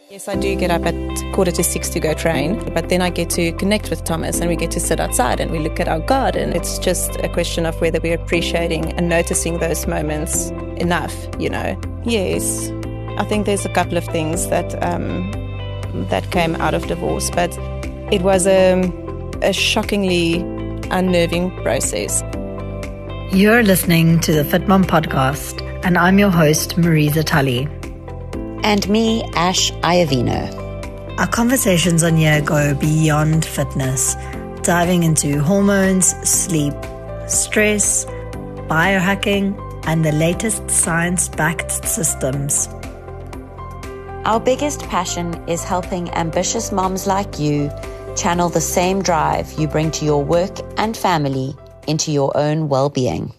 Yes, I do get up at 5:45 to go train, but then I get to connect with Thomas and we get to sit outside and we look at our garden. It's just a question of whether we're appreciating and noticing those moments enough, Yes, I think there's a couple of things that came out of divorce, but it was a shockingly unnerving process. You're listening to the Fit Mom podcast, and I'm your host, Marisa Tully. And me, Ash Iovino. Our conversations on here go beyond fitness, diving into hormones, sleep, stress, biohacking, and the latest science-backed systems. Our biggest passion is helping ambitious moms like you channel the same drive you bring to your work and family into your own well-being.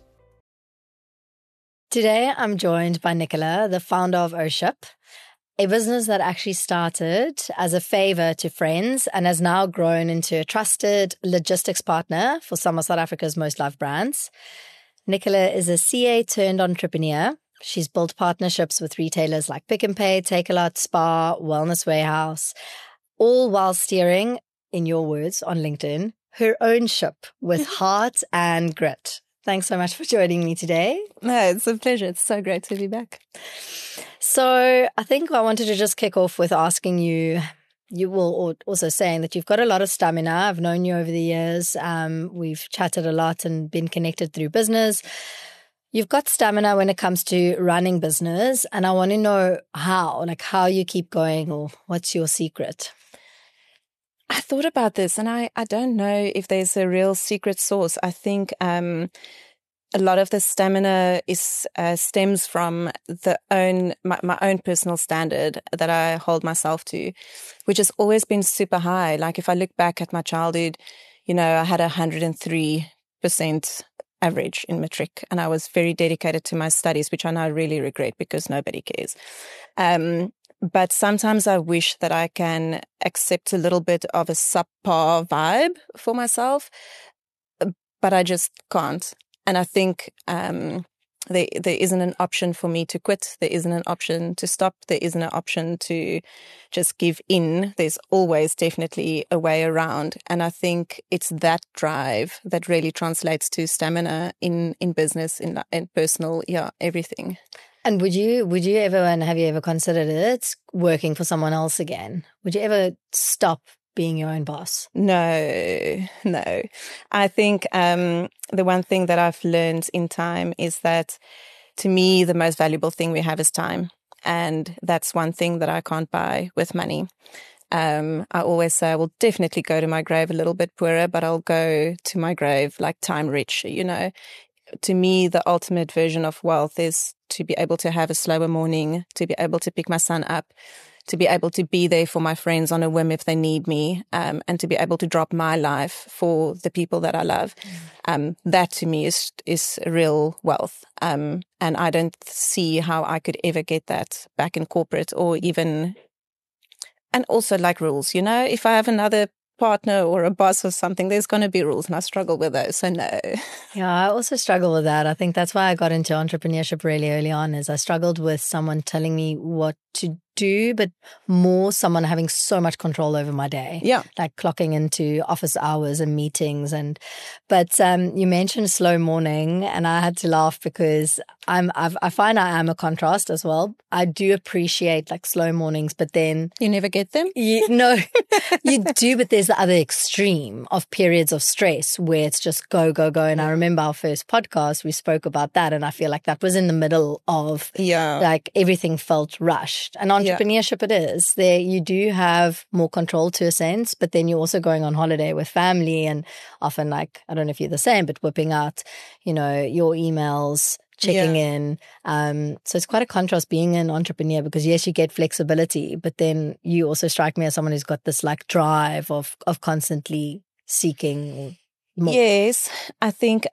Today, I'm joined by Nicola, the founder of Oship, a business that actually started as a favor to friends and has now grown into a trusted logistics partner for some of South Africa's most loved brands. Nicola is a CA turned entrepreneur. She's built partnerships with retailers like Pick n Pay, Takealot, Spar, Wellness Warehouse, all while steering, in your words on LinkedIn, her own ship with heart and grit. Thanks so much for joining me today. No, it's a pleasure. It's so great to be back. So I think I wanted to just kick off with asking you will also saying that you've got a lot of stamina. I've known you over the years. We've chatted a lot and been connected through business. You've got stamina when it comes to running business. And I want to know how you keep going, or what's your secret? I thought about this and I don't know if there's a real secret source. I think a lot of the stamina stems from my own personal standard that I hold myself to, which has always been super high. Like if I look back at my childhood, I had 103% average in matric, and I was very dedicated to my studies, which I now really regret because nobody cares. But sometimes I wish that I can accept a little bit of a subpar vibe for myself, but I just can't. And I think there isn't an option for me to quit. There isn't an option to stop. There isn't an option to just give in. There's always definitely a way around. And I think it's that drive that really translates to stamina in business, in personal, everything. And would you ever, and have you ever considered it, working for someone else again? Would you ever stop being your own boss? No. I think the one thing that I've learned in time is that, to me, the most valuable thing we have is time. And that's one thing that I can't buy with money. I always say I will definitely go to my grave a little bit poorer, but I'll go to my grave like time rich, To me, the ultimate version of wealth is to be able to have a slower morning, to be able to pick my son up, to be able to be there for my friends on a whim if they need me, and to be able to drop my life for the people that I love. That to me is real wealth. And I don't see how I could ever get that back in corporate or even, and also like rules, if I have another partner or a boss or something, there's going to be rules, and I struggle with those. So no. Yeah, I also struggle with that. I think that's why I got into entrepreneurship really early on, is I struggled with someone telling me what to do, but more someone having so much control over my day. Yeah. Like clocking into office hours and meetings. But you mentioned slow morning, and I had to laugh because I find I am a contrast as well. I do appreciate like slow mornings, but then you never get them? No, you do, but there's the other extreme of periods of stress where it's just go, go, go. And I remember our first podcast, we spoke about that, and I feel like that was in the middle of like everything felt rushed. And entrepreneurship it is. There you do have more control to a sense, but then you're also going on holiday with family, and often like, I don't know if you're the same, but whipping out, your emails, checking in. So it's quite a contrast being an entrepreneur, because yes, you get flexibility, but then you also strike me as someone who's got this like drive of constantly seeking more. Yes, I think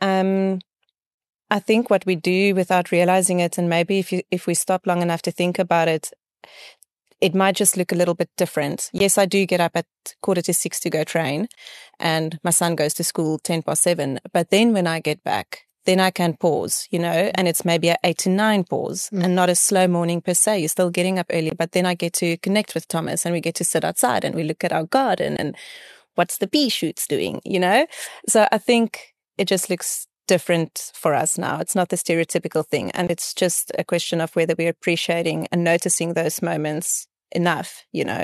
what we do without realizing it, and maybe if we stop long enough to think about it, it might just look a little bit different. Yes, I do get up at 5:45 to go train, and my son goes to school 7:10. But then when I get back, then I can pause, and it's maybe an 8 to 9 pause and not a slow morning per se. You're still getting up early, but then I get to connect with Thomas and we get to sit outside and we look at our garden and what's the pea shoots doing, So I think it just looks different for us now. It's not the stereotypical thing. And it's just a question of whether we're appreciating and noticing those moments enough,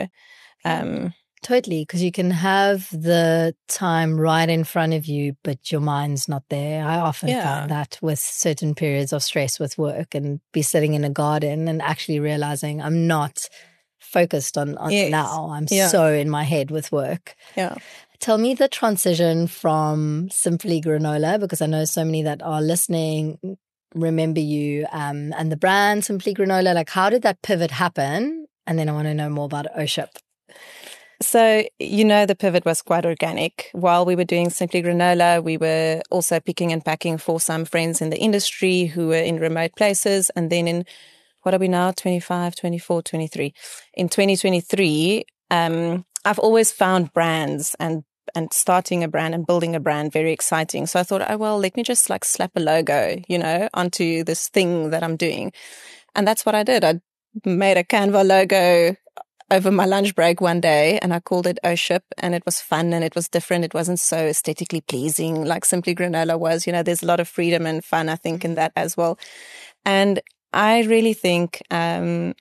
Totally, because you can have the time right in front of you, but your mind's not there. I often find that with certain periods of stress with work and be sitting in a garden and actually realizing I'm not focused on now. I'm so in my head with work. Yeah. Tell me the transition from Simply Granola, because I know so many that are listening remember you and the brand Simply Granola. Like, how did that pivot happen? And then I want to know more about Oship. So, the pivot was quite organic. While we were doing Simply Granola, we were also picking and packing for some friends in the industry who were in remote places. And then in, what are we now, 25, 24, 23? In 2023, I've always found brands and starting a brand and building a brand very exciting. So I thought, let me just slap a logo, onto this thing that I'm doing. And that's what I did. I made a Canva logo over my lunch break one day and I called it Oship, and it was fun and it was different. It wasn't so aesthetically pleasing like Simply Granola was. There's a lot of freedom and fun, I think, in that as well. And I really think, with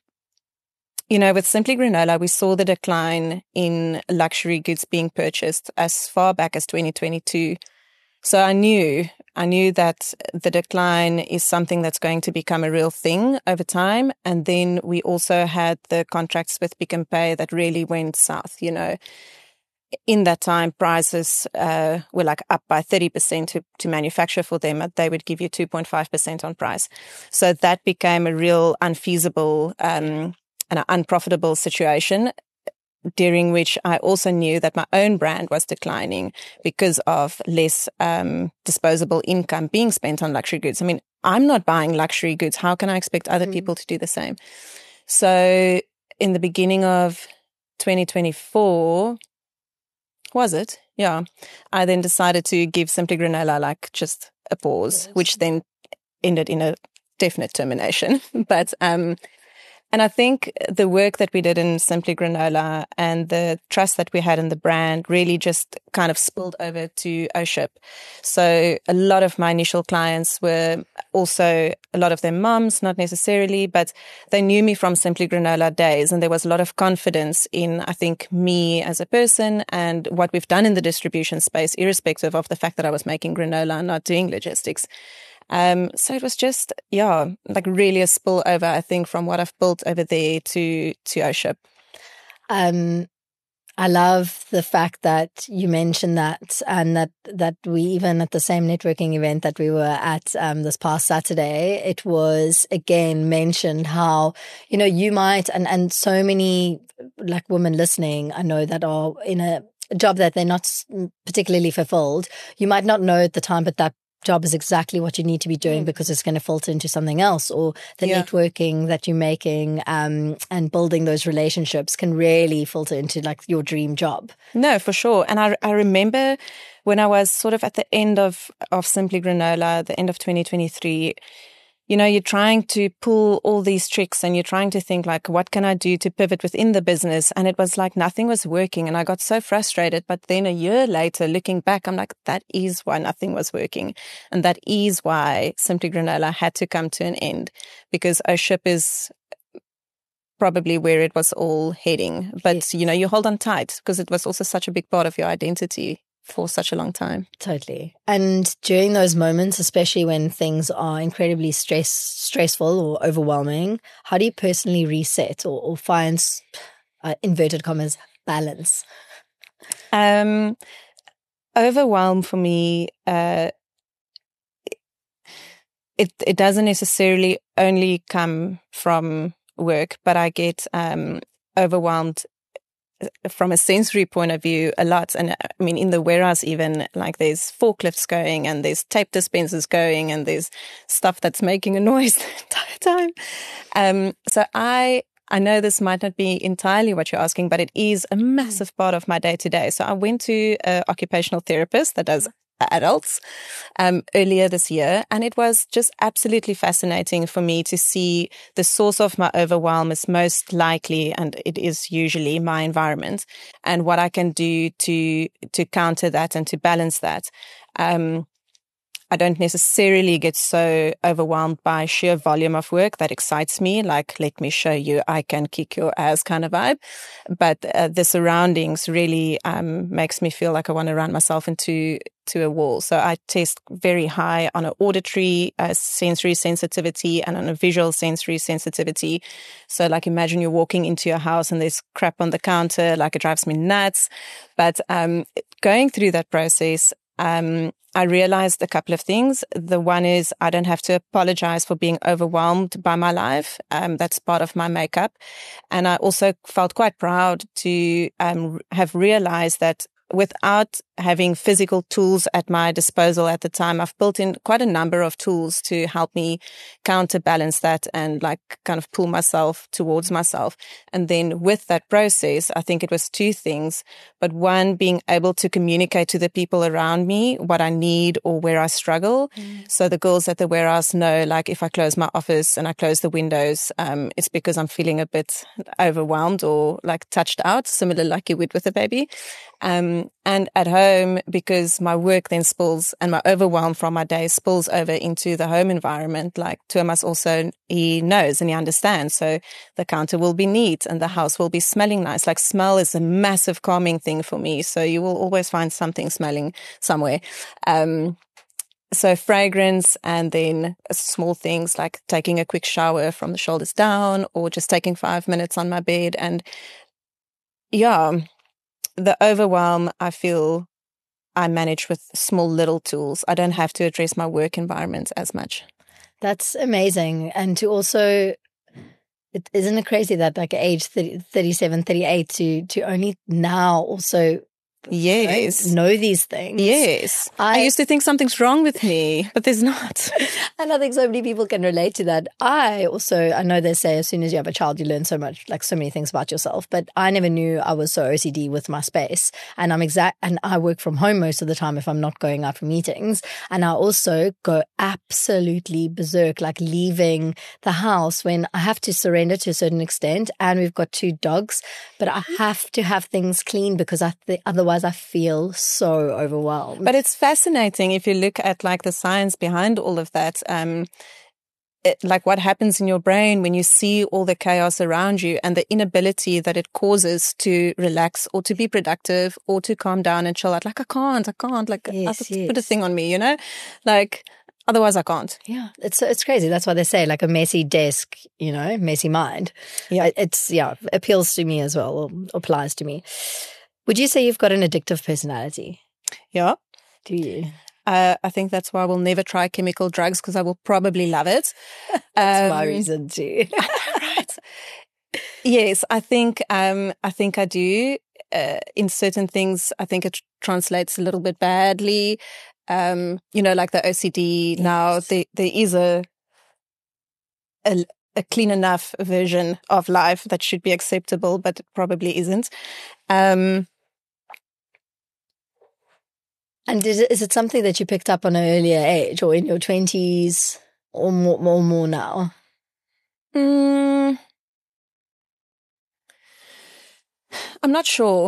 Simply Granola, we saw the decline in luxury goods being purchased as far back as 2022. So I knew that the decline is something that's going to become a real thing over time. And then we also had the contracts with Pick n Pay that really went south, In that time, prices were up by 30% to manufacture for them. They would give you 2.5% on price. So that became a real unfeasible and an unprofitable situation, during which I also knew that my own brand was declining because of less disposable income being spent on luxury goods. I mean, I'm not buying luxury goods. How can I expect other people to do the same? So in the beginning of 2024, was it? Yeah. I then decided to give Simply Granola just a pause, which then ended in a definite termination. But and I think the work that we did in Simply Granola and the trust that we had in the brand really just kind of spilled over to Oship. So a lot of my initial clients were also a lot of them moms, not necessarily, but they knew me from Simply Granola days. And there was a lot of confidence in, I think, me as a person and what we've done in the distribution space, irrespective of the fact that I was making granola and not doing logistics. So it was just, really a spillover, I think, from what I've built over there to Oship. I love the fact that you mentioned that, and that we even at the same networking event that we were at this past Saturday, it was again mentioned how, you might, and so many women listening, I know, that are in a job that they're not particularly fulfilled. You might not know at the time, but that job is exactly what you need to be doing because it's going to filter into something else, or the networking that you're making and building those relationships can really filter into your dream job. No, for sure. And I remember when I was sort of at the end of Simply Granola, the end of 2023, you're trying to pull all these tricks and you're trying to think what can I do to pivot within the business? And it was nothing was working. And I got so frustrated. But then a year later, looking back, I'm that is why nothing was working. And that is why Simply Granola had to come to an end, because Oship is probably where it was all heading. But, you hold on tight because it was also such a big part of your identity for such a long time. Totally. And during those moments, especially when things are incredibly stressful or overwhelming, how do you personally reset or find, inverted commas, balance? Overwhelm for me, it doesn't necessarily only come from work, but I get overwhelmed from a sensory point of view a lot. And I mean, in the warehouse even, there's forklifts going and there's tape dispensers going and there's stuff that's making a noise the entire time. So I know this might not be entirely what you're asking, but it is a massive part of my day to day. So I went to an occupational therapist that does adults earlier this year. And it was just absolutely fascinating for me to see the source of my overwhelm is most likely, and it is usually, my environment, and what I can do to counter that and to balance that. I don't necessarily get so overwhelmed by sheer volume of work that excites me, like, let me show you, I can kick your ass kind of vibe. But the surroundings really makes me feel like I want to run myself into a wall. So I test very high on an auditory sensory sensitivity and on a visual sensory sensitivity. So like, imagine you're walking into your house and there's crap on the counter, like, it drives me nuts. But going through that process, I realized a couple of things. The one is I don't have to apologize for being overwhelmed by my life. That's part of my makeup. And I also felt quite proud to have realized that without having physical tools at my disposal at the time, I've built in quite a number of tools to help me counterbalance that and like kind of pull myself towards myself. And then with that process, I think it was two things, but one, being able to communicate to the people around me what I need or where I struggle. So the girls at the warehouse know, like, if I close my office and I close the windows, it's because I'm feeling a bit overwhelmed or like touched out, similar like you would with a baby. And at home, because my work then spills and my overwhelm from my day spills over into the home environment, like Thomas also, he knows and he understands. So the counter will be neat and the house will be smelling nice. Like, smell is a massive calming thing for me. So you will always find something smelling somewhere. So fragrance, and then small things like taking a quick shower from the shoulders down or just taking 5 minutes on my bed. And yeah, the overwhelm, I feel I manage with small little tools. I don't have to address my work environment as much. That's amazing. And to also, isn't it crazy that like age 37, 38 to only now also know these things? Yes. I used to think something's wrong with me, but there's not. And I think so many people can relate to that. I know they say as soon as you have a child, you learn so much, like so many things about yourself. But I never knew I was so OCD with my space. And and I work from home most of the time if I'm not going out for meetings. And I also go absolutely berserk, like leaving the house when I have to surrender to a certain extent. And we've got 2 dogs, but I have to have things clean because otherwise I feel so overwhelmed. But it's fascinating if you look at like the science behind all of that. Like what happens in your brain when you see all the chaos around you and the inability that it causes to relax or to be productive or to calm down and chill out. Like, I can't. Like, yes. Put a thing on me, like, otherwise I can't. Yeah. It's crazy. That's why they say like a messy desk, messy mind. Yeah. Appeals to me as well, or applies to me. Would you say you've got an addictive personality? Yeah. Do you? I think that's why I will never try chemical drugs, because I will probably love it. That's my reason too. Right. Yes, I think I do. In certain things, I think it translates a little bit badly. Like the OCD. Yes. Now there is a clean enough version of life that should be acceptable, but it probably isn't. And is it something that you picked up on an earlier age, or in your 20s, or more now? I'm not sure.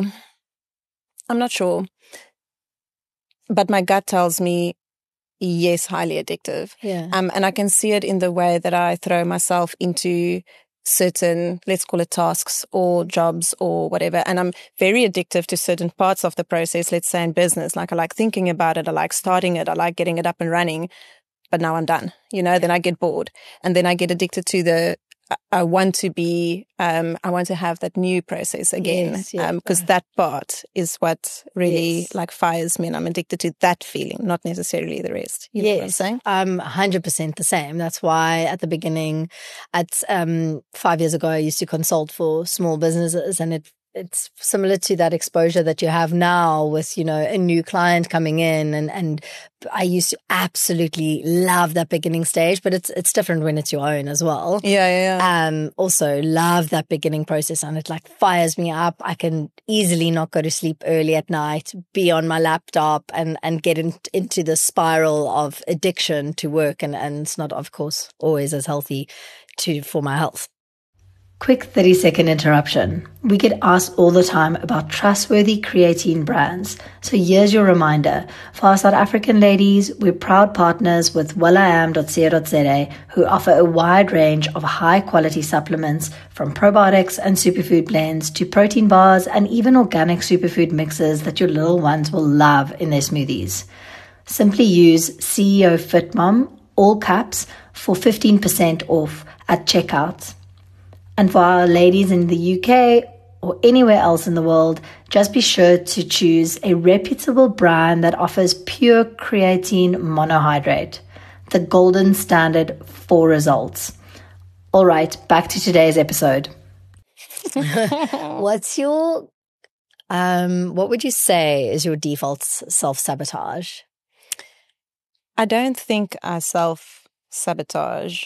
But my gut tells me, yes, highly addictive. Yeah. And I can see it in the way that I throw myself into certain, let's call it tasks or jobs or whatever. And I'm very addictive to certain parts of the process, let's say in business. Like, I like thinking about it. I like starting it. I like getting it up and running. But now I'm done, then I get bored. And then I get addicted to I want to have that new process again. Because that part is what really like fires me, and I'm addicted to that feeling, not necessarily the rest. You know what I'm saying? I'm 100% the same. That's why at the beginning, 5 years ago, I used to consult for small businesses, and it's similar to that exposure that you have now with, a new client coming in, and I used to absolutely love that beginning stage, but it's different when it's your own as well. Yeah. Also love that beginning process, and it like fires me up. I can easily not go to sleep early at night, be on my laptop and get into the spiral of addiction to work, and it's not, of course, always as healthy for my health. Quick 30-second interruption. We get asked all the time about trustworthy creatine brands. So here's your reminder. For our South African ladies, we're proud partners with welliam.co.za, who offer a wide range of high-quality supplements, from probiotics and superfood blends to protein bars and even organic superfood mixes that your little ones will love in their smoothies. Simply use CEO FitMom, all caps, for 15% off at checkout. And for our ladies in the UK or anywhere else in the world, just be sure to choose a reputable brand that offers pure creatine monohydrate, the golden standard for results. All right, back to today's episode. What's your, what would you say is your default self-sabotage? I don't think I self-sabotage.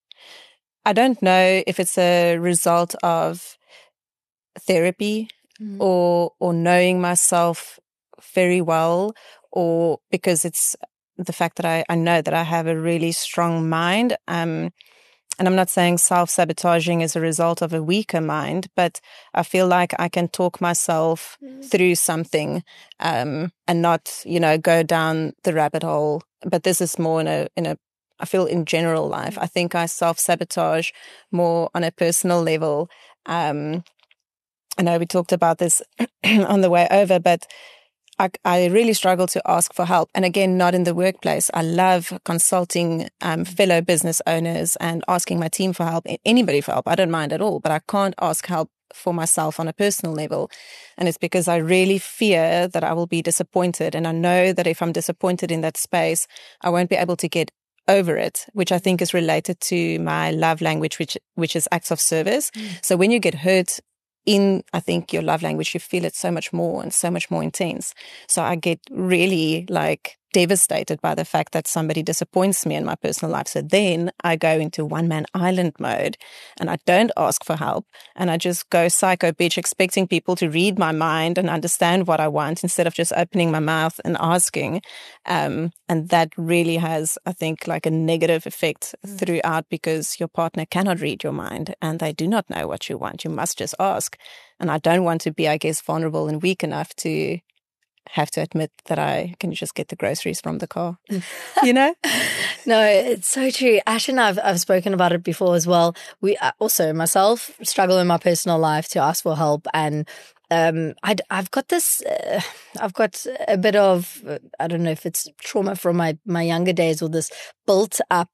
I don't know if it's a result of therapy or knowing myself very well, or because it's the fact that I know that I have a really strong mind. And I'm not saying self-sabotaging is a result of a weaker mind, but I feel like I can talk myself through something and not, go down the rabbit hole. But this is more in a I feel in general life. I think I self-sabotage more on a personal level. I know we talked about this on the way over, but I really struggle to ask for help. And again, not in the workplace. I love consulting fellow business owners and asking my team for help, anybody for help. I don't mind at all, but I can't ask help for myself on a personal level. And it's because I really fear that I will be disappointed. And I know that if I'm disappointed in that space, I won't be able to get over it, which I think is related to my love language, which is acts of service. So when you get hurt in, I think, your love language, you feel it so much more and so much more intense. So I get really devastated by the fact that somebody disappoints me in my personal life. So then I go into one-man island mode and I don't ask for help, and I just go psycho bitch, expecting people to read my mind and understand what I want instead of just opening my mouth and asking. And that really has, I think, a negative effect throughout, because your partner cannot read your mind and they do not know what you want. You must just ask. And I don't want to be, I guess, vulnerable and weak enough to have to admit that I can just get the groceries from the car, No, it's so true. Ash and I've spoken about it before as well. We also, myself, struggle in my personal life to ask for help. And I've got this, I've got a bit of, I don't know if it's trauma from my younger days, or this built up,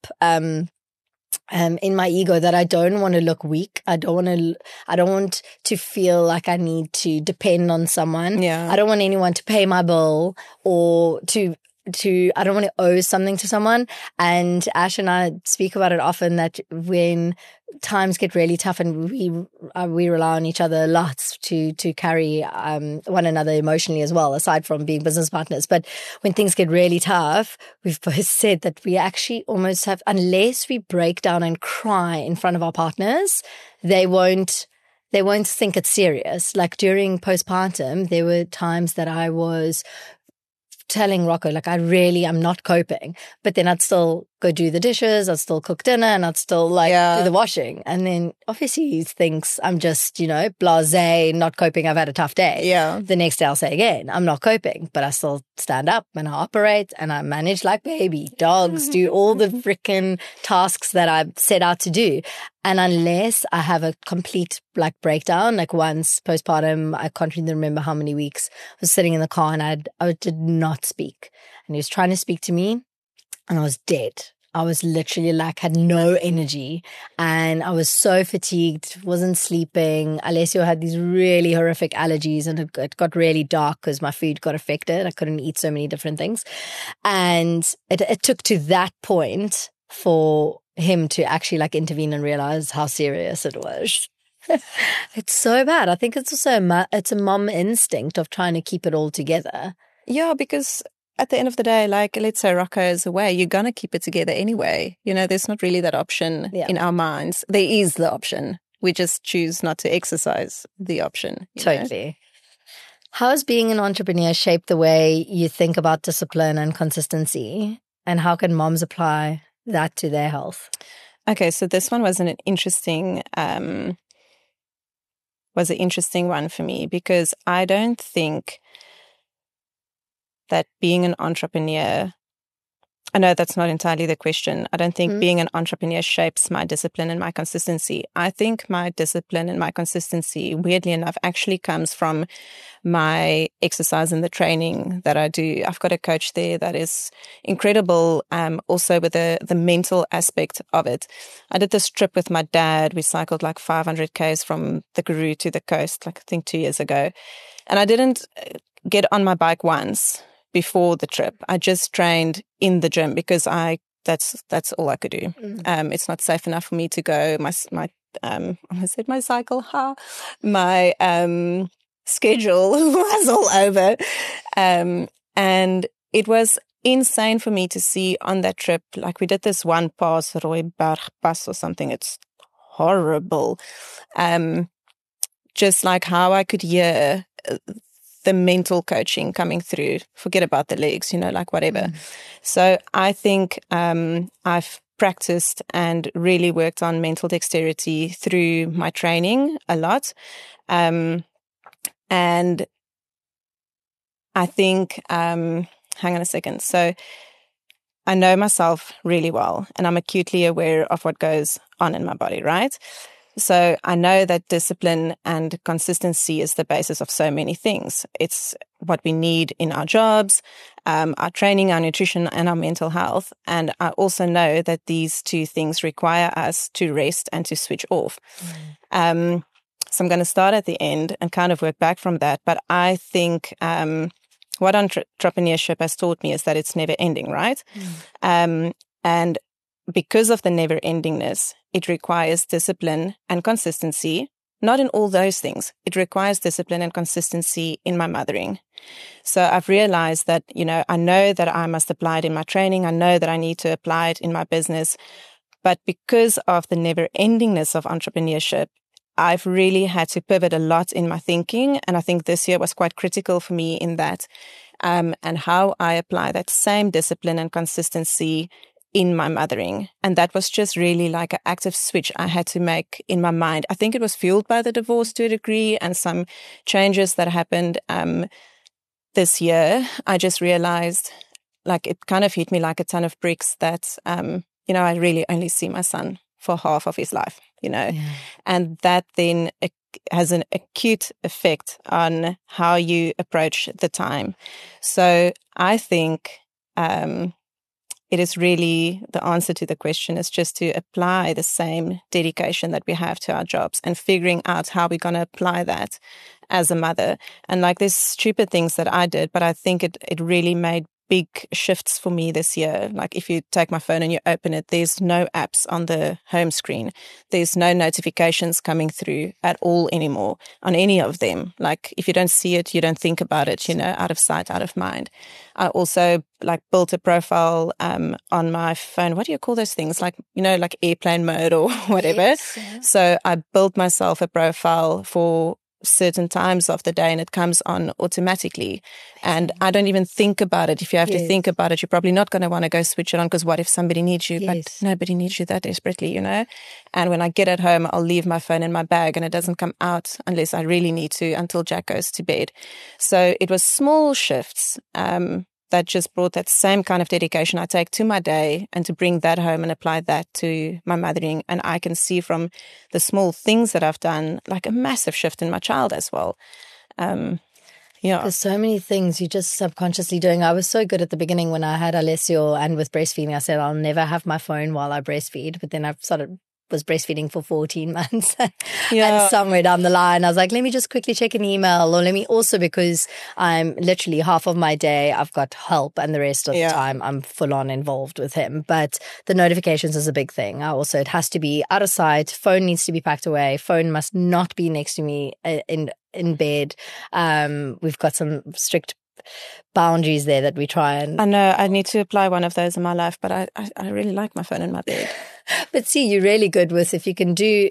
in my ego, that I don't want to look weak. I don't want to feel like I need to depend on someone. Yeah. I don't want anyone to pay my bill, or I don't want to owe something to someone. And Ash and I speak about it often, that when times get really tough, and we rely on each other a lot to carry one another emotionally as well, aside from being business partners. But when things get really tough, we've both said that we actually almost have, unless we break down and cry in front of our partners, they won't think it's serious. Like during postpartum, there were times that I was telling Rocco, I'm not coping. But then I'd still go do the dishes, I'd still cook dinner, and I'd still do the washing. And then obviously he thinks I'm just, blasé, not coping, I've had a tough day. Yeah. The next day I'll say again, I'm not coping, but I still stand up and I operate and I manage like baby. Dogs do all the freaking tasks that I set out to do. And unless I have a complete breakdown, once postpartum, I can't even remember how many weeks, I was sitting in the car and I did not speak. And he was trying to speak to me and I was dead. I was literally had no energy, and I was so fatigued, wasn't sleeping. Alessio had these really horrific allergies, and it got really dark because my food got affected. I couldn't eat so many different things. And it took to that point for him to actually intervene and realize how serious it was. It's so bad. I think it's also it's a mom instinct of trying to keep it all together. Yeah, because at the end of the day, like, let's say Rocco is away, you're going to keep it together anyway. You know, there's not really that option in our minds. There is the option. We just choose not to exercise the option. Totally. Know? How has being an entrepreneur shaped the way you think about discipline and consistency? And how can moms apply that to their health? Okay, so this one was an interesting one for me, because I don't think that being an entrepreneur, I know that's not entirely the question. I don't think being an entrepreneur shapes my discipline and my consistency. I think my discipline and my consistency, weirdly enough, actually comes from my exercise and the training that I do. I've got a coach there that is incredible, also with the mental aspect of it. I did this trip with my dad. We cycled like 500 Ks from the Karoo to the coast, like I think 2 years ago. And I didn't get on my bike once before the trip. I just trained in the gym because that's all I could do. It's not safe enough for me to go. My schedule was all over. And it was insane for me to see on that trip. Like, we did this one pass, Rooiberg Pass or something. It's horrible. Just like how I could hear the mental coaching coming through. Forget about the legs, like whatever. So I think I've practiced and really worked on mental dexterity through my training a lot. And I think, hang on a second. So I know myself really well, and I'm acutely aware of what goes on in my body, right? So I know that discipline and consistency is the basis of so many things. It's what we need in our jobs, our training, our nutrition, and our mental health. And I also know that these two things require us to rest and to switch off. So I'm going to start at the end and kind of work back from that. But I think what entrepreneurship has taught me is that it's never ending, right? And because of the never endingness, it requires discipline and consistency. Not in all those things. It requires discipline and consistency in my mothering. So I've realized that, I know that I must apply it in my training. I know that I need to apply it in my business. But because of the never endingness of entrepreneurship, I've really had to pivot a lot in my thinking. And I think this year was quite critical for me in that, and how I apply that same discipline and consistency in my mothering. And that was just really like an active switch I had to make in my mind. I think it was fueled by the divorce to a degree and some changes that happened this year. I just realized, like, it kind of hit me like a ton of bricks that, I really only see my son for half of his life, and that then has an acute effect on how you approach the time. So I think, it is really, the answer to the question is just to apply the same dedication that we have to our jobs and figuring out how we're going to apply that as a mother. And like, there's stupid things that I did, but I think it really made big shifts for me this year. Like, if you take my phone and you open it, there's no apps on the home screen. There's no notifications coming through at all anymore on any of them. Like, if you don't see it, you don't think about it, out of sight, out of mind. I also built a profile on my phone. What do you call those things? Like airplane mode or whatever. Yes, yeah. So I built myself a profile for certain times of the day, and it comes on automatically. And I don't even think about it. If you have to think about it, you're probably not going to want to go switch it on, because what if somebody needs you? But nobody needs you that desperately, And when I get at home, I'll leave my phone in my bag, and it doesn't come out unless I really need to, until Jack goes to bed. So it was small shifts that just brought that same kind of dedication I take to my day, and to bring that home and apply that to my mothering. And I can see from the small things that I've done, like a massive shift in my child as well. There's so many things you're just subconsciously doing. I was so good at the beginning when I had Alessio, and with breastfeeding, I said, I'll never have my phone while I breastfeed. But then I've started was breastfeeding for 14 months. And somewhere down the line, I was like, let me just quickly check an email, or let me also, because I'm literally half of my day, I've got help, and the rest of the time I'm full on involved with him. But the notifications is a big thing. It has to be out of sight. Phone needs to be packed away. Phone must not be next to me in bed. We've got some strict boundaries there that we try and... I know I need to apply one of those in my life, but I really like my phone in my bed. But see, you're really good with, if you can do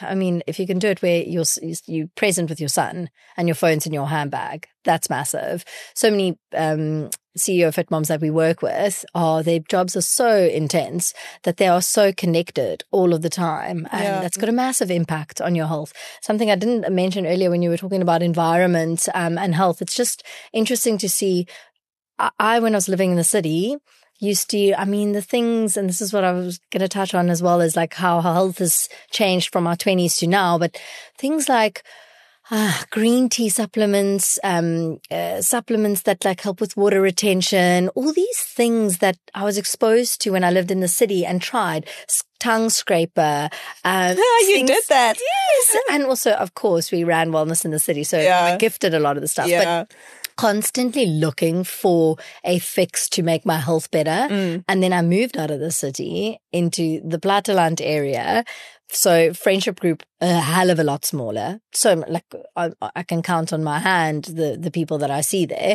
it where you're present with your son and your phone's in your handbag, that's massive. So many CEO Fit Moms that we work with, their jobs are so intense that they are so connected all of the time. And that's got a massive impact on your health. Something I didn't mention earlier when you were talking about environment and health. It's just interesting to see. When I was living in the city, used to, the things, and this is what I was going to touch on as well, is like how health has changed from our 20s to now, but things like green tea supplements, supplements that like help with water retention, all these things that I was exposed to when I lived in the city and tried. Tongue scraper. You did that. Yes. And also, of course, we ran wellness in the city, so we gifted a lot of the stuff. Yeah. But constantly looking for a fix to make my health better. And then I moved out of the city into the Platteland area. So friendship group, a hell of a lot smaller. So like I can count on my hand the people that I see there.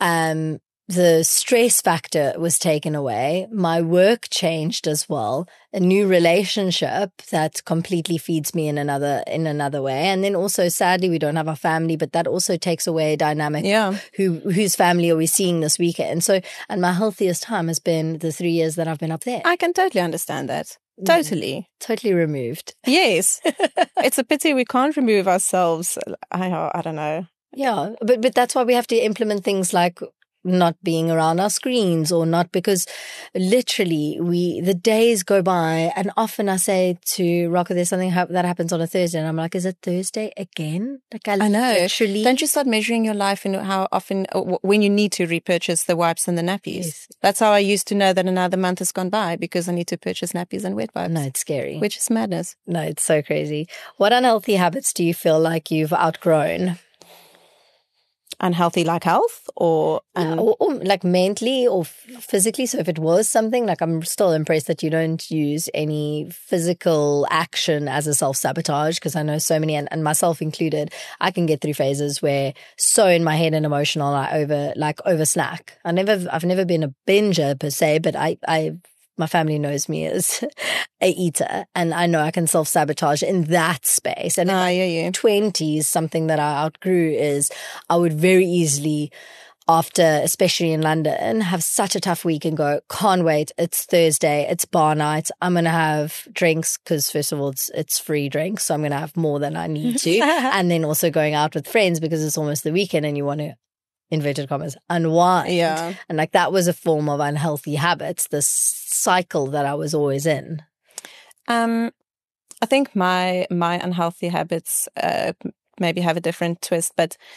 The stress factor was taken away. My work changed as well. A new relationship that completely feeds me in another way. And then also, sadly, we don't have our family, but that also takes away a dynamic. Yeah. Whose family are we seeing this weekend? So, and my healthiest time has been the 3 years that I've been up there. I can totally understand that. Totally. Totally removed. Yes. It's a pity we can't remove ourselves. I don't know. Yeah. But that's why we have to implement things like not being around our screens, or not, because literally the days go by, and often I say to Rocco, there's something that happens on a Thursday, and I'm like, is it Thursday again? Like I know. Literally, don't you start measuring your life and how often, when you need to repurchase the wipes and the nappies? Yes. That's how I used to know that another month has gone by, because I need to purchase nappies and wet wipes. No, it's scary. Which is madness. No, it's so crazy. What unhealthy habits do you feel like you've outgrown? Unhealthy like health or like mentally or physically? So if it was something, like, I'm still impressed that you don't use any physical action as a self-sabotage, because I know so many, and myself included, I can get through phases where so in my head and emotional, I over snack. I've never been a binger per se, but my family knows me as a eater, and I know I can self-sabotage in that space. And in my 20s, something that I outgrew is I would very easily, after, especially in London, have such a tough week and go, can't wait, it's Thursday, it's bar night, I'm going to have drinks, because first of all, it's free drinks, so I'm going to have more than I need to. And then also going out with friends because it's almost the weekend and you want to, inverted commas, unwind. Yeah. And like that was a form of unhealthy habits, this cycle that I was always in. I think my unhealthy habits maybe have a different twist,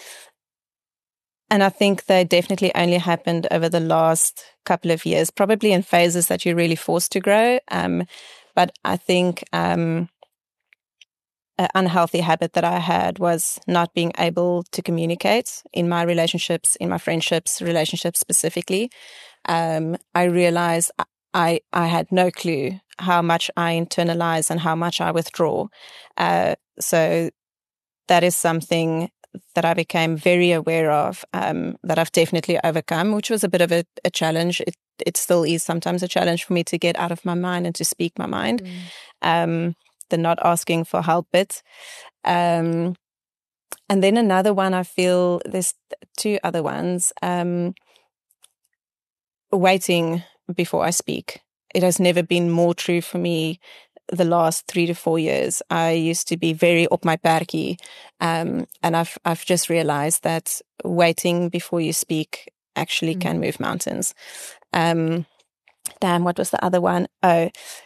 and I think they definitely only happened over the last couple of years, probably in phases that you're really forced to grow. But I think an unhealthy habit that I had was not being able to communicate in my relationships, in my friendships, relationships specifically. I realized I had no clue how much I internalize and how much I withdraw. So that is something that I became very aware of, that I've definitely overcome, which was a bit of a challenge. It still is sometimes a challenge for me to get out of my mind and to speak my mind. The not asking for help bit. And then another one, I feel there's two other ones. Waiting before I speak. It has never been more true for me the last 3 to 4 years. I used to be very op my perkie. And I've just realized that waiting before you speak actually can move mountains. Damn, what was the other one? Oh,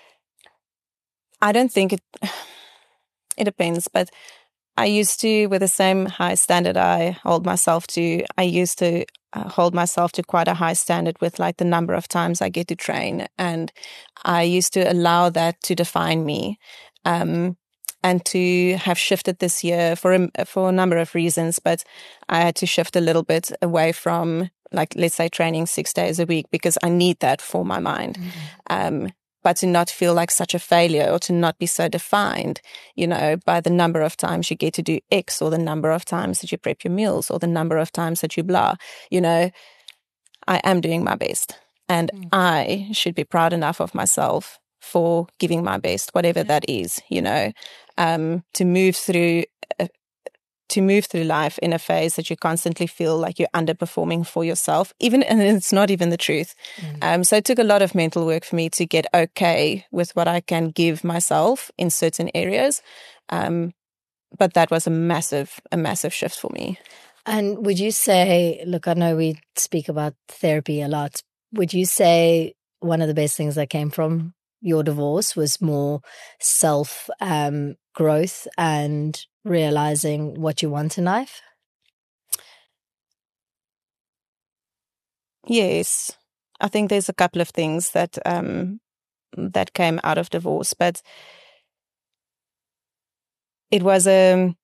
I don't think it depends, but I used to, with the same high standard I hold myself to, I used to hold myself to quite a high standard with like the number of times I get to train. And I used to allow that to define me. and to have shifted this year for a number of reasons, but I had to shift a little bit away from, like, let's say, training 6 days a week, because I need that for my mind. But to not feel like such a failure, or to not be so defined, by the number of times you get to do X, or the number of times that you prep your meals, or the number of times that you blah, I am doing my best, and I should be proud enough of myself for giving my best, whatever that is, to move through life in a phase that you constantly feel like you're underperforming for yourself, and it's not even the truth. So it took a lot of mental work for me to get okay with what I can give myself in certain areas. But that was a massive shift for me. And would you say, look, I know we speak about therapy a lot. Would you say one of the best things that came from your divorce was more self growth and realizing what you want in life? Yes, I think there's a couple of things that came out of divorce, but it was a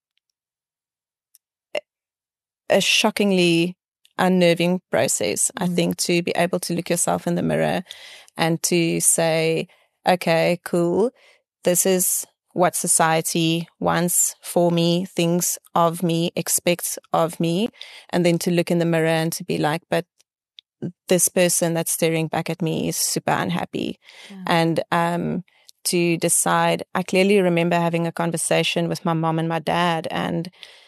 shockingly unnerving process, I think, to be able to look yourself in the mirror and to say, okay, cool, this is what society wants for me, thinks of me, expects of me, and then to look in the mirror and to be like, but this person that's staring back at me is super unhappy. And to decide, I clearly remember having a conversation with my mom and my dad, and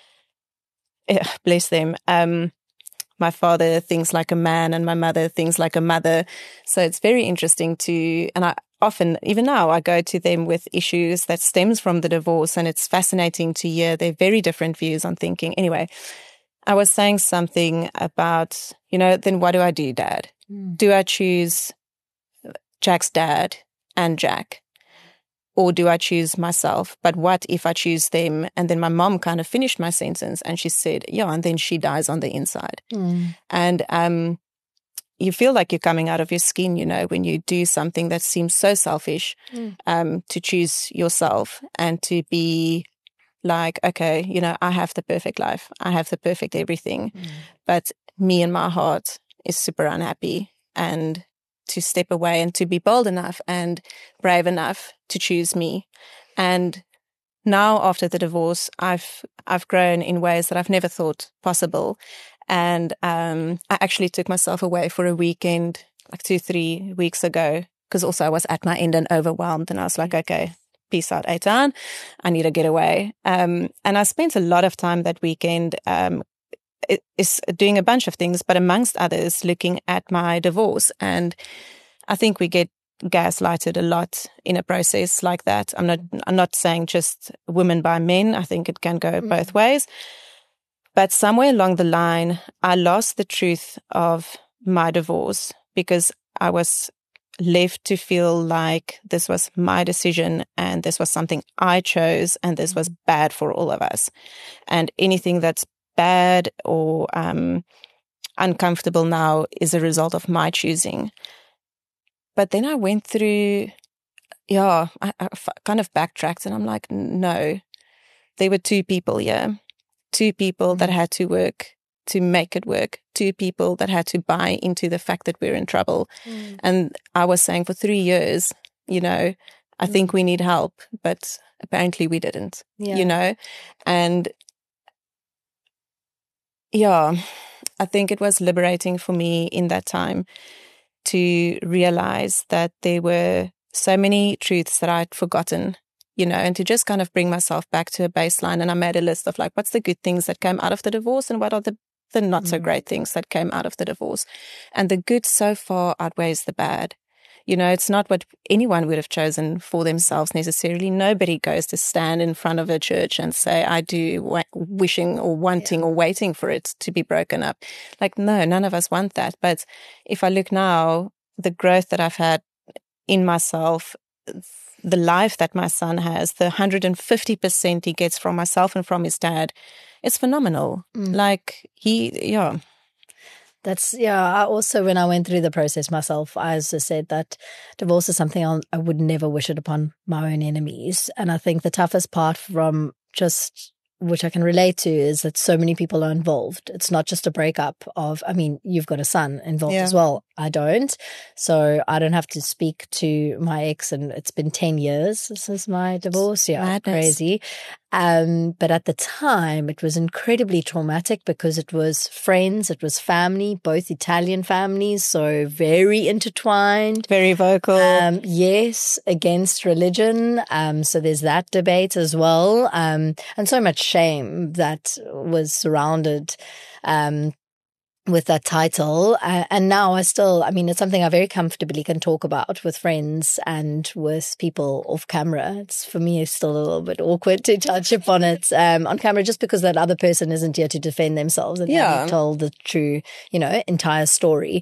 bless them, my father thinks like a man and my mother thinks like a mother. So it's very interesting and I often, even now, I go to them with issues that stems from the divorce, and it's fascinating to hear their very different views on thinking. Anyway, I was saying something about, then what do I do, Dad? Do I choose Jack's dad and Jack? Or do I choose myself? But what if I choose them? And then my mom kind of finished my sentence, and she said, yeah, and then she dies on the inside. And you feel like you're coming out of your skin, when you do something that seems so selfish, to choose yourself and to be like, okay, I have the perfect life. I have the perfect everything. But me and my heart is super unhappy, and to step away and to be bold enough and brave enough to choose me. And now, after the divorce, I've grown in ways that I've never thought possible. And I actually took myself away for a weekend, like 2-3 weeks ago, because also I was at my end and overwhelmed. And I was like, okay, peace out, Eitan. I need to get away. And I spent a lot of time that weekend is doing a bunch of things, but amongst others, looking at my divorce. And I think we get gaslighted a lot in a process like that. I'm not saying just women by men. I think it can go both ways. But somewhere along the line, I lost the truth of my divorce, because I was left to feel like this was my decision and this was something I chose and this was bad for all of us. And anything that's bad or uncomfortable now is a result of my choosing. But then I went through, I kind of backtracked, and I'm like, no, there were two people here. Two people that had to work to make it work. Two people that had to buy into the fact that we're in trouble. And I was saying for 3 years, I think we need help, but apparently we didn't, And I think it was liberating for me in that time to realize that there were so many truths that I'd forgotten, and to just kind of bring myself back to a baseline. And I made a list of like, what's the good things that came out of the divorce and what are the not so great things that came out of the divorce. And the good so far outweighs the bad. It's not what anyone would have chosen for themselves necessarily. Nobody goes to stand in front of a church and say, I do, wishing or wanting or waiting for it to be broken up. Like, no, none of us want that. But if I look now, the growth that I've had in myself, the life that my son has, the 150% he gets from myself and from his dad, it's phenomenal. Like I also, when I went through the process myself, I also said that divorce is something I would never wish it upon my own enemies. And I think the toughest part from just, which I can relate to, is that so many people are involved. It's not just a breakup of, you've got a son involved as well. I don't. So I don't have to speak to my ex, and it's been 10 years since my divorce. Yeah, madness. Crazy. But at the time, it was incredibly traumatic because it was friends, it was family, both Italian families, so very intertwined. Very vocal. Yes, against religion. So there's that debate as well. And so much shame that was surrounded with that title. And now it's something I very comfortably can talk about with friends and with people off camera. For me, it's still a little bit awkward to touch upon it on camera, just because that other person isn't here to defend themselves and they haven't told the true, entire story.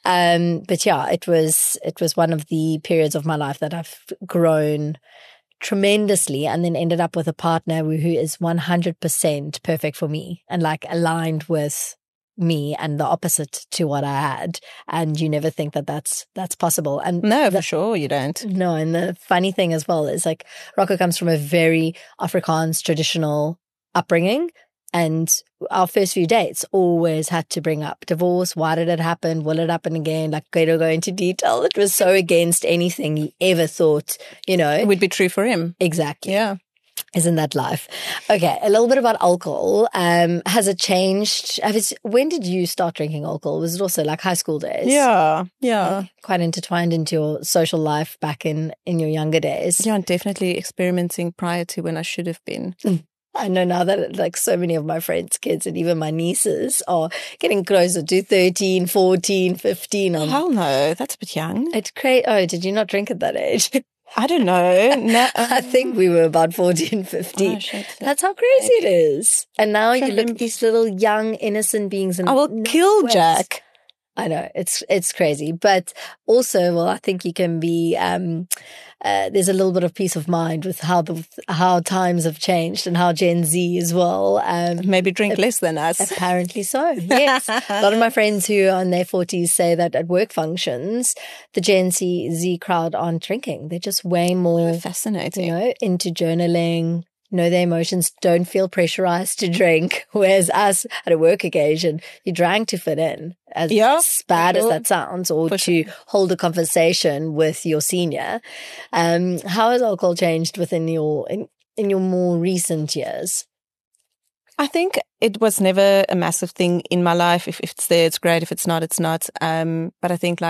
But yeah, it was one of the periods of my life that I've grown tremendously, and then ended up with a partner who is 100% perfect for me and aligned with me and the opposite to what I had. And you never think that that's possible. And no, for sure you don't. No, and the funny thing as well is Rocco comes from a very Afrikaans traditional upbringing, and our first few dates always had to bring up divorce. Why did it happen? Will it happen again? Kato go into detail. It was so against anything he ever thought, it would be true for him. Exactly. Yeah. Isn't that life? Okay, a little bit about alcohol. Has it changed? When did you start drinking alcohol? Was it also high school days? Yeah. Quite intertwined into your social life back in your younger days. Yeah, and definitely experimenting prior to when I should have been. I know now that so many of my friends' kids and even my nieces are getting closer to 13, 14, 15. Hell no, that's a bit young. It's crazy. Oh, did you not drink at that age? I don't know. No, I think we were about 14, 15. Oh, that's how crazy it is. And now you look at these little young, innocent beings. And I will kill Jack. I know, it's crazy. But also, I think you can be, there's a little bit of peace of mind with how times have changed and how Gen Z as well. Maybe drink less than us. Apparently so, yes. A lot of my friends who are in their 40s say that at work functions, the Gen Z crowd aren't drinking. They're just way more fascinating, into journaling. Know their emotions, don't feel pressurized to drink. Whereas us at a work occasion, you drank to fit in, as bad as that sounds, or to hold a conversation with your senior. How has alcohol changed within in your more recent years? I think it was never a massive thing in my life. If it's there, it's great. If it's not, it's not. But I think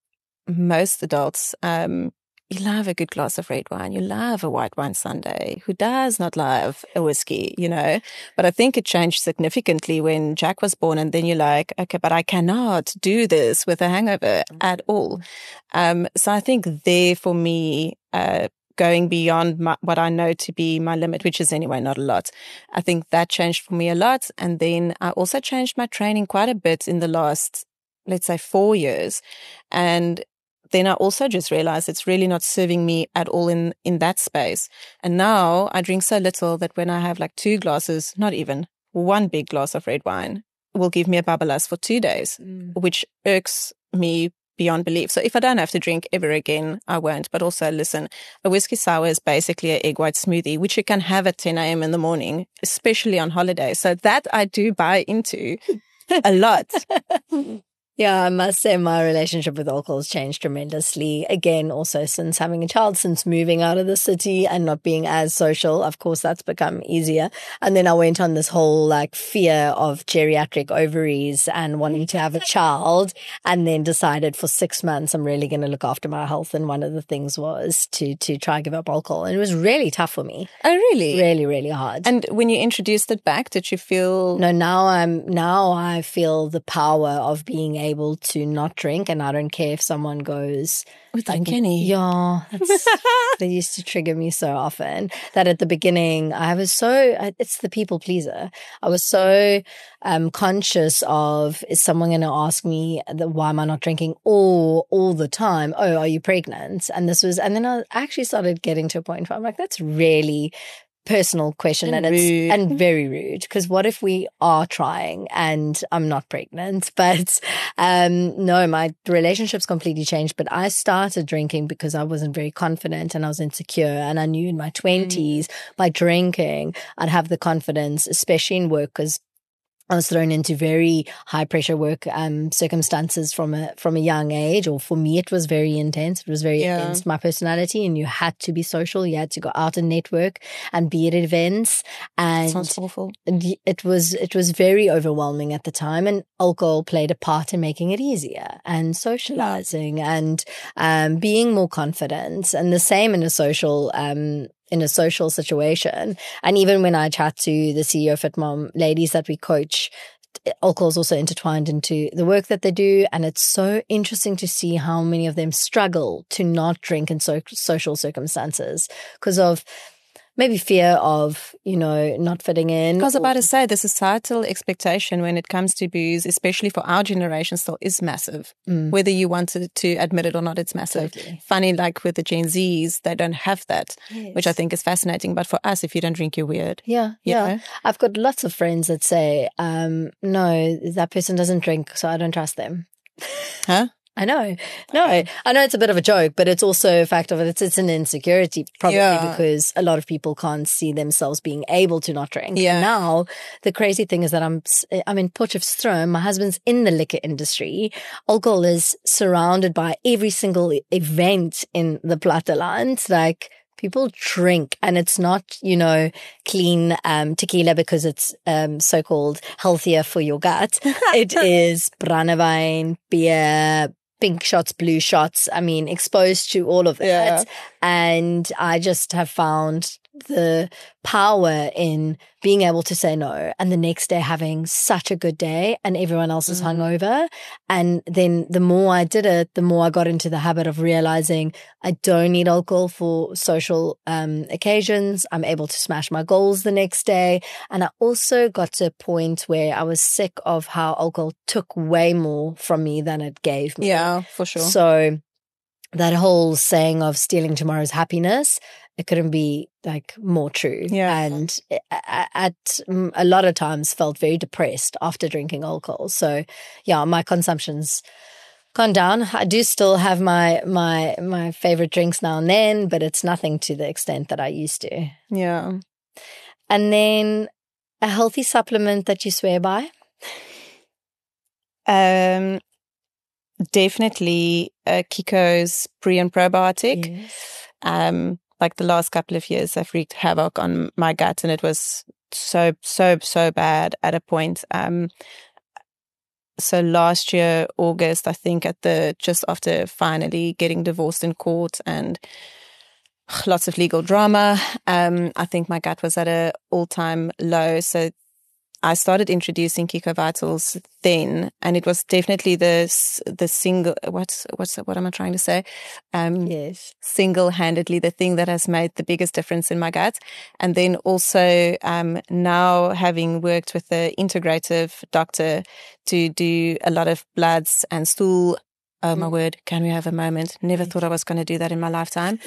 most adults, you love a good glass of red wine. You love a white wine sundae. Who does not love a whiskey, But I think it changed significantly when Jack was born, and then you're like, okay, but I cannot do this with a hangover at all. So I think there for me, going beyond what I know to be my limit, which is anyway not a lot, I think that changed for me a lot. And then I also changed my training quite a bit in the last, let's say, 4 years. And then I also just realized it's really not serving me at all in that space. And now I drink so little that when I have 2 glasses, not even 1 big glass of red wine, will give me a babbelas for 2 days, which irks me beyond belief. So if I don't have to drink ever again, I won't. But also, listen, a whiskey sour is basically an egg white smoothie, which you can have at 10 a.m. in the morning, especially on holiday. So that I do buy into a lot. Yeah, I must say my relationship with alcohol has changed tremendously. Again, also since having a child, since moving out of the city and not being as social. Of course, that's become easier. And then I went on this whole fear of geriatric ovaries and wanting to have a child, and then decided for 6 months I'm really going to look after my health. And one of the things was to try and give up alcohol. And it was really tough for me. Oh, really? Really, really hard. And when you introduced it back, did you feel... No, now I feel the power of being able to not drink, and I don't care if someone goes, Kenny. Yeah, they used to trigger me so often that at the beginning it's the people pleaser. I was so conscious of, is someone going to ask me why am I not drinking all the time? Oh, are you pregnant? And then I actually started getting to a point where I'm like, that's really personal question and very rude, because what if we are trying and I'm not pregnant? But no, my relationship's completely changed. But I started drinking because I wasn't very confident and I was insecure, and I knew in my 20s by drinking I'd have the confidence, especially in work, because I was thrown into very high pressure work circumstances from a young age, or for me it was very intense. It was very against my personality, and you had to be social. You had to go out and network and be at events, and sounds awful. It was very overwhelming at the time, and alcohol played a part in making it easier and socializing and being more confident, and the same in a social situation. And even when I chat to the CEO of Fit Mom ladies that we coach, alcohol is also intertwined into the work that they do. And it's so interesting to see how many of them struggle to not drink in social circumstances because of maybe fear of, not fitting in. I was about to say, the societal expectation when it comes to booze, especially for our generation, still is massive. Whether you wanted to admit it or not, it's massive. Totally. Funny, like with the Gen Zs, they don't have that, which I think is fascinating. But for us, if you don't drink, you're weird. Yeah. I've got lots of friends that say, no, that person doesn't drink, so I don't trust them. Huh? I know. No, I know it's a bit of a joke, but it's also a fact of it. It's an insecurity probably because a lot of people can't see themselves being able to not drink. Yeah. And now the crazy thing is that I'm in Potchefstroom. My husband's in the liquor industry. Alcohol is surrounded by every single event in the Platteland. Like, people drink, and it's not, clean tequila because it's so-called healthier for your gut. It is brandewijn, beer, pink shots, blue shots. I mean, exposed to all of that. Yeah. And I just have found the power in being able to say no, and the next day having such a good day and everyone else is hungover. And then the more I did it, the more I got into the habit of realizing I don't need alcohol for social occasions. I'm able to smash my goals the next day. And I also got to a point where I was sick of how alcohol took way more from me than it gave me. Yeah, for sure. So that whole saying of stealing tomorrow's happiness, it couldn't be more true. Yeah. And at a lot of times felt very depressed after drinking alcohol. So yeah, my consumption's gone down. I do still have my favorite drinks now and then, but it's nothing to the extent that I used to. Yeah. And then a healthy supplement that you swear by? Definitely Kiko's pre and probiotic. Yes. Like the last couple of years, I've wreaked havoc on my gut, and it was so bad at a point. So last year, August, I think just after finally getting divorced in court and lots of legal drama, I think my gut was at an all-time low. So I started introducing Kiko Vitals then, and it was definitely the single, what am I trying to say? Yes. Single-handedly the thing that has made the biggest difference in my gut. And then also now having worked with the integrative doctor to do a lot of bloods and stool. Oh my word, can we have a moment? Never thought I was going to do that in my lifetime.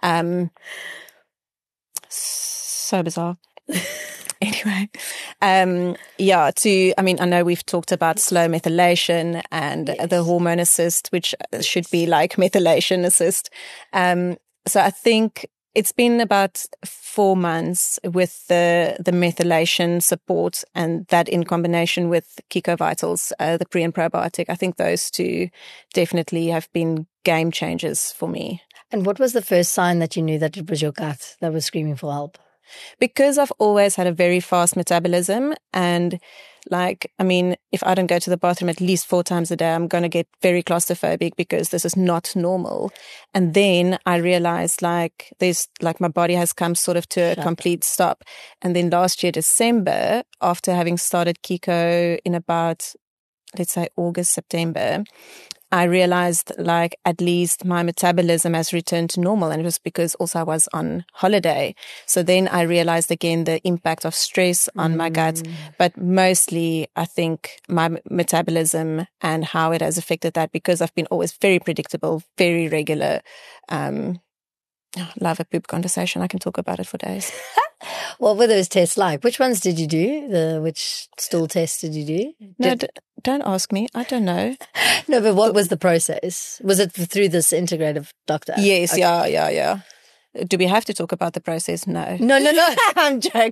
So bizarre. Anyway, I know we've talked about slow methylation and the hormone assist, which should be like methylation assist. So I think it's been about 4 months with the methylation support, and that in combination with Kiko Vitals, the pre and probiotic. I think those two definitely have been game changers for me. And what was the first sign that you knew that it was your gut that was screaming for help? Because I've always had a very fast metabolism, and if I don't go to the bathroom at least 4 times a day, I'm going to get very claustrophobic because this is not normal. And then I realized my body has come sort of to a complete stop. And then last year, December, after having started Kiko in about, let's say August, September, I realized at least my metabolism has returned to normal, and it was because also I was on holiday. So then I realized again the impact of stress on my gut, but mostly I think my metabolism and how it has affected that, because I've been always very predictable, very regular. Love a poop conversation. I can talk about it for days. What were those tests like? Which ones did you do? Which stool tests did you do? No, don't ask me. I don't know. No, but what was the process? Was it through this integrative doctor? Yes, okay. Yeah. Do we have to talk about the process? No. No. I'm joking.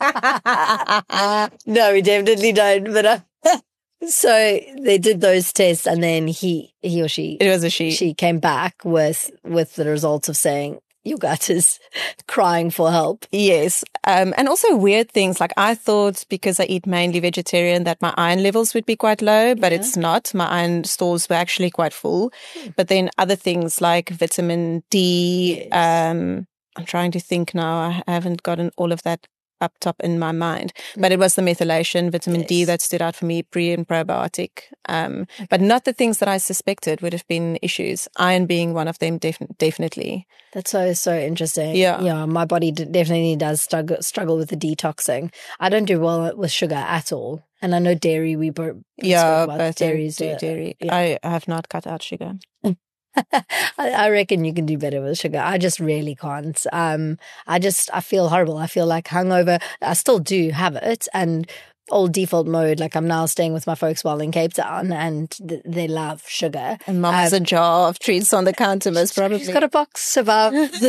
No, we definitely don't. But so they did those tests, and then he or she. It was a she. She came back with the results of saying, your gut is crying for help. Yes. And also weird things. Like I thought because I eat mainly vegetarian that my iron levels would be quite low, but it's not. My iron stores were actually quite full. But then other things like vitamin D, I'm trying to think now. I haven't gotten all of that up top in my mind, but it was the methylation, vitamin D that stood out for me, pre and probiotic, but not the things that I suspected would have been issues. Iron being one of them, definitely. That's so interesting. Yeah, my body definitely does struggle with the detoxing. I don't do well with sugar at all, and I know dairy. We both dairies. Dairy. Yeah. I have not cut out sugar. I reckon you can do better with sugar. I just really can't. I feel horrible. I feel like hungover. I still do have it, and old default mode. Like I'm now staying with my folks while in Cape Town, and they love sugar. And Mum has a jar of treats on the counter, most probably. She's got a box of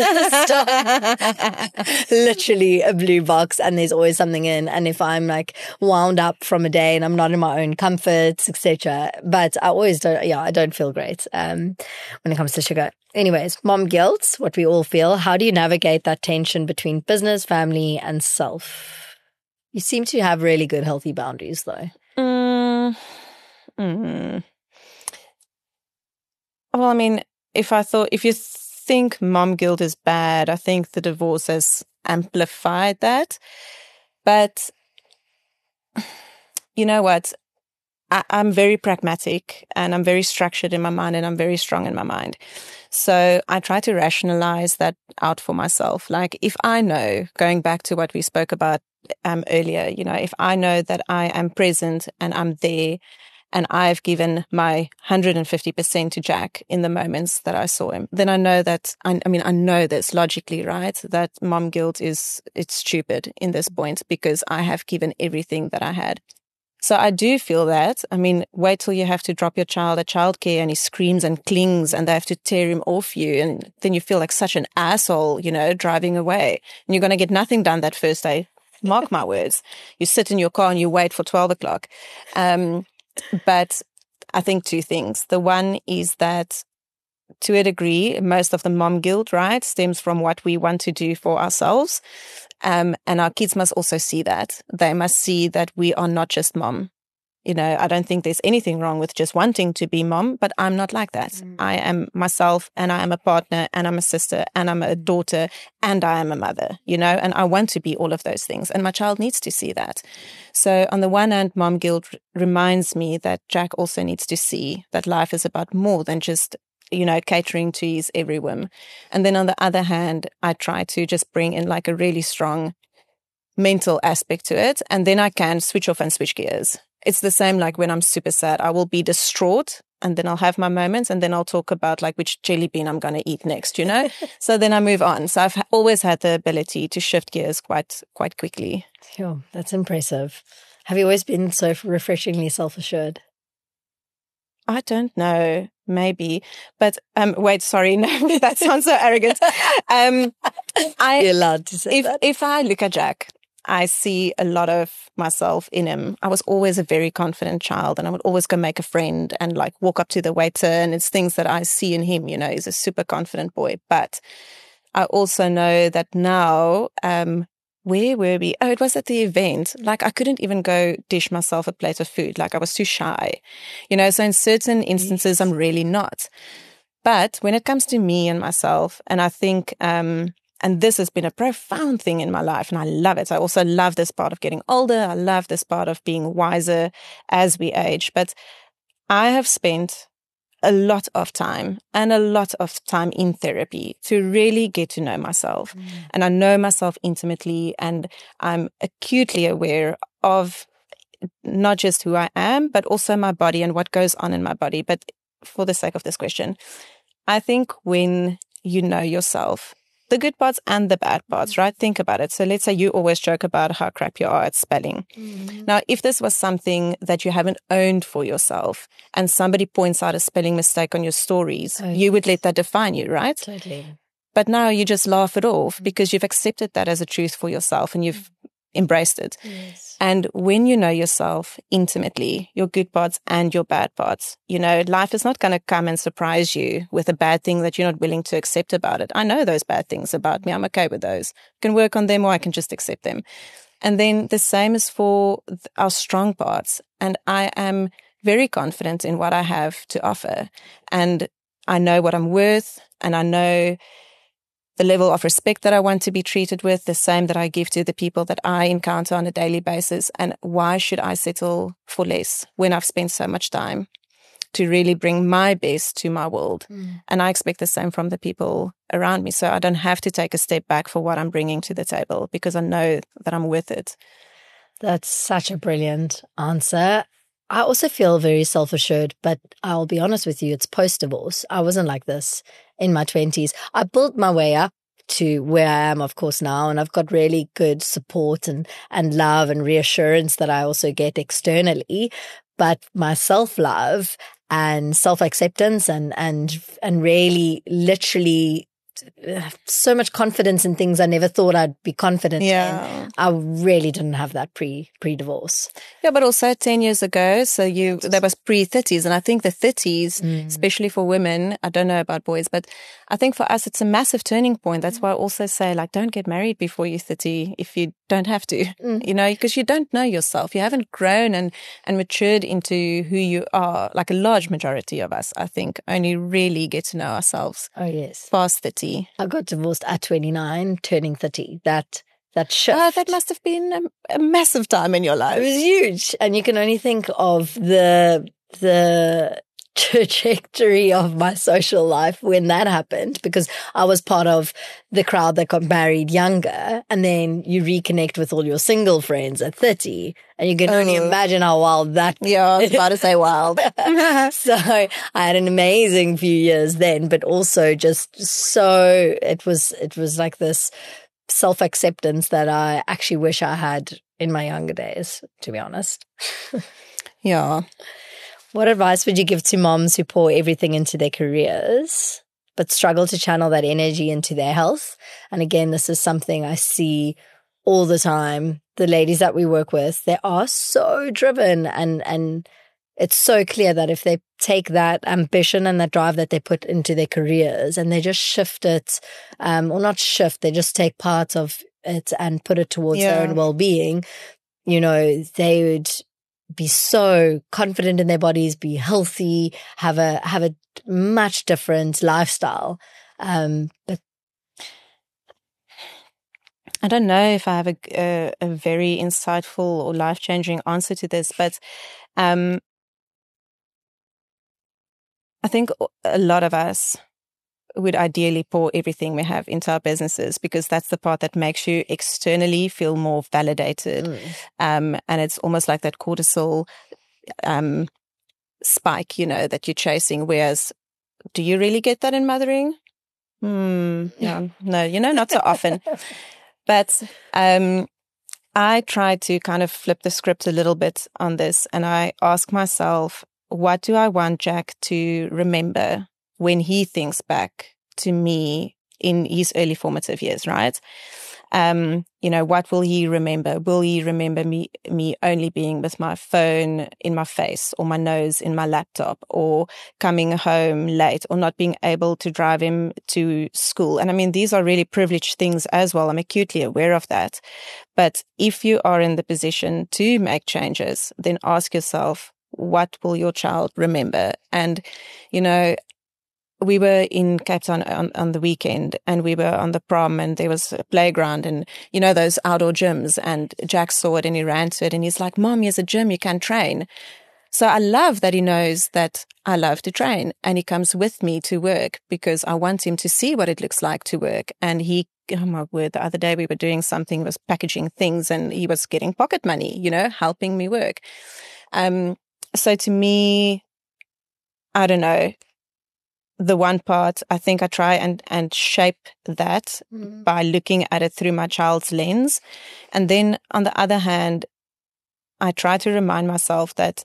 literally a blue box, and there's always something in. And if I'm like wound up from a day and I'm not in my own comforts, etc., but I always don't. Yeah, I don't feel great when it comes to sugar. Anyways, mom guilt, what we all feel. How do you navigate that tension between business, family, and self? You seem to have really good, healthy boundaries, though. Well, I mean, if you think mom guilt is bad, I think the divorce has amplified that. But you know what? I'm very pragmatic, and I'm very structured in my mind, and I'm very strong in my mind. So I try to rationalize that out for myself. Like if I know, going back to what we spoke about earlier, if I know that I am present and I'm there and I've given my 150% to Jack in the moments that I saw him, then I know that, I know this logically, right? That mom guilt it's stupid in this point because I have given everything that I had. So I do feel that. I mean, wait till you have to drop your child at childcare and he screams and clings and they have to tear him off you. And then you feel like such an asshole, driving away. And you're going to get nothing done that first day. Mark my words. You sit in your car and you wait for 12 o'clock. But I think two things. The one is that to a degree, most of the mom guilt, right, stems from what we want to do for ourselves. And our kids must also see that. They must see that we are not just mom. I don't think there's anything wrong with just wanting to be mom, but I'm not like that. I am myself, and I am a partner, and I'm a sister, and I'm a daughter, and I am a mother, and I want to be all of those things. And my child needs to see that. So on the one hand, mom guilt reminds me that Jack also needs to see that life is about more than just catering to his every whim. And then on the other hand, I try to just bring in like a really strong mental aspect to it. And then I can switch off and switch gears. It's the same like when I'm super sad, I will be distraught and then I'll have my moments and then I'll talk about like which jelly bean I'm going to eat next, So then I move on. So I've always had the ability to shift gears quite quickly. Sure. That's impressive. Have you always been so refreshingly self-assured? I don't know, maybe, but wait, sorry, no, that sounds so arrogant. You're allowed to say that. If I look at Jack, I see a lot of myself in him. I was always a very confident child, and I would always go make a friend and like walk up to the waiter, and it's things that I see in him. He's a super confident boy. But I also know that now. Where were we? Oh, it was at the event. Like I couldn't even go dish myself a plate of food. Like I was too shy, so in certain instances, I'm really not. But when it comes to me and myself, and I think, and this has been a profound thing in my life and I love it. I also love this part of getting older. I love this part of being wiser as we age. But I have spent a lot of time in therapy to really get to know myself. And I know myself intimately, and I'm acutely aware of not just who I am, but also my body and what goes on in my body. But for the sake of this question, I think when you know yourself, the good parts and the bad parts, right? Think about it. So let's say you always joke about how crap you are at spelling. Now, if this was something that you haven't owned for yourself and somebody points out a spelling mistake on your stories, you would let that define you, right? Totally. But now you just laugh it off because you've accepted that as a truth for yourself and you've embraced it. Yes. And when you know yourself intimately, your good parts and your bad parts, life is not going to come and surprise you with a bad thing that you're not willing to accept about it. I know those bad things about me. I'm okay with those. I can work on them or I can just accept them. And then the same is for our strong parts. And I am very confident in what I have to offer. And I know what I'm worth, and I know the level of respect that I want to be treated with, the same that I give to the people that I encounter on a daily basis. And why should I settle for less when I've spent so much time to really bring my best to my world? And I expect the same from the people around me. So I don't have to take a step back for what I'm bringing to the table because I know that I'm worth it. That's such a brilliant answer. I also feel very self-assured, but I'll be honest with you, it's post-divorce. I wasn't like this in my 20s. I built my way up to where I am, of course, now, and I've got really good support and love and reassurance that I also get externally. But my self-love and self-acceptance and really literally so much confidence in things I never thought I'd be confident in. I really didn't have that pre-divorce. Yeah, but also 10 years ago, so that was pre-30s. And I think the 30s, especially for women, I don't know about boys, but I think for us, it's a massive turning point. That's why I also say, don't get married before you're 30 if you don't have to, because you don't know yourself. You haven't grown and matured into who you are. Like a large majority of us, I think, only really get to know ourselves. Oh, yes. Past 30. I got divorced at 29, turning 30. That shift. That must have been a massive time in your life. It was huge. And you can only think of the trajectory of my social life when that happened, because I was part of the crowd that got married younger, and then you reconnect with all your single friends at 30, and you can only imagine how wild that. Yeah, I was about to say wild. So I had an amazing few years then, but also just so it was like this self-acceptance that I actually wish I had in my younger days, to be honest. Yeah. What advice would you give to moms who pour everything into their careers but struggle to channel that energy into their health? And again, this is something I see all the time. The ladies that we work with, they are so driven, and it's so clear that if they take that ambition and that drive that they put into their careers and they just shift it, or not shift, they just take part of it and put it towards their own well-being, they would be so confident in their bodies, be healthy, have a much different lifestyle. I don't know if I have a very insightful or life-changing answer to this, but I think a lot of us would ideally pour everything we have into our businesses, because that's the part that makes you externally feel more validated. And it's almost like that cortisol spike, that you're chasing. Whereas, do you really get that in mothering? Yeah, no, not so often. But I try to kind of flip the script a little bit on this, and I ask myself, what do I want Jack to remember when he thinks back to me in his early formative years, right? What will he remember? Will he remember me only being with my phone in my face, or my nose in my laptop, or coming home late, or not being able to drive him to school? And I mean, these are really privileged things as well. I'm acutely aware of that. But if you are in the position to make changes, then ask yourself, what will your child remember? And, we were in Cape Town on the weekend, and we were on the prom, and there was a playground and, those outdoor gyms, and Jack saw it and he ran to it and he's like, Mom, here's a gym, you can train. So I love that he knows that I love to train, and he comes with me to work because I want him to see what it looks like to work. And oh my word, the other day we were doing something, was packaging things, and he was getting pocket money, helping me work. So to me, I don't know, the one part, I think I try and shape that by looking at it through my child's lens. And then on the other hand, I try to remind myself that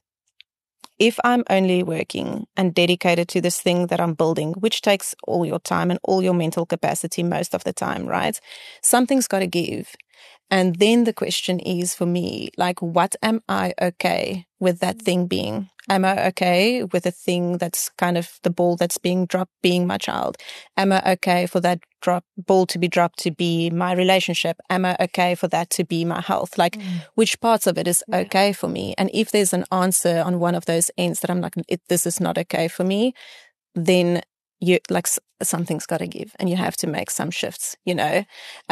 if I'm only working and dedicated to this thing that I'm building, which takes all your time and all your mental capacity most of the time, right? Something's got to give. And then the question is for me, like, what am I okay with that thing being? Am I okay with the thing that's kind of the ball that's being dropped being my child? Am I okay for that ball to be dropped to be my relationship? Am I okay for that to be my health? Like, which parts of it is okay for me? And if there's an answer on one of those ends that I'm like, this is not okay for me, then something's got to give and you have to make some shifts, you know?